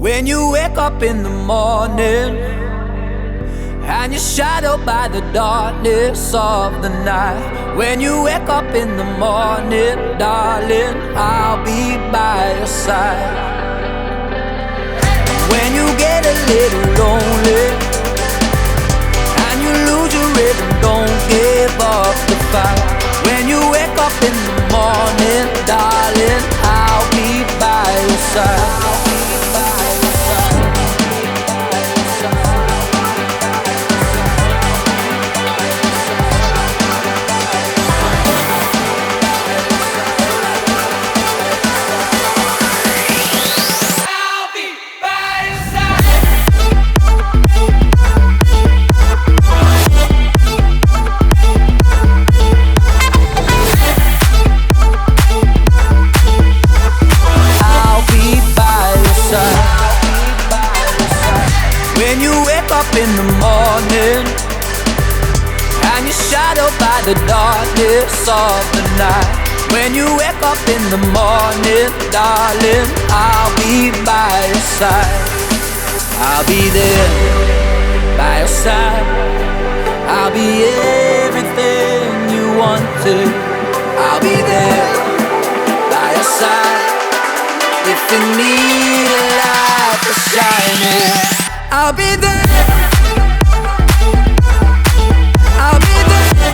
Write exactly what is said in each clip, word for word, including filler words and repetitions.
When you wake up in the morning and you're shadowed by the darkness of the night. When you wake up in the morning, darling, I'll be by your side. When you get a little lonely and you lose your rhythm, don't give up the fight. When you wake up in the morning, darling, I'll be by your side. When you wake up in the morning and you're shadowed by the darkness of the night. When you wake up in the morning, darling, I'll be by your side. I'll be there by your side. I'll be everything you wanted. I'll be there by your side. If you need a light to shine in, I'll be there. I'll be there.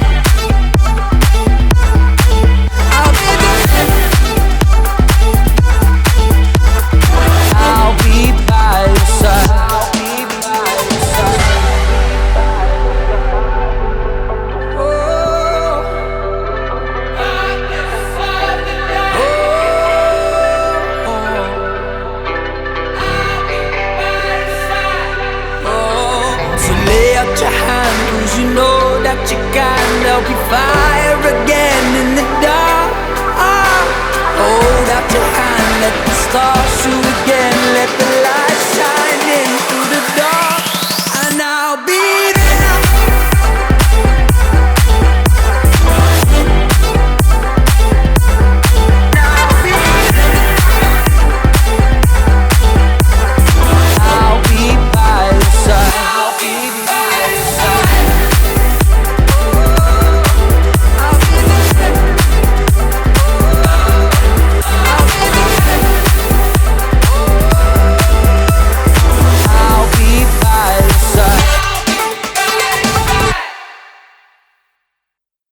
I'll be there. I'll be by your side. I'll be by your side. Oh, by the side of the night. Oh, oh. Your hand, 'cause you know that you can. There'll be fire again in the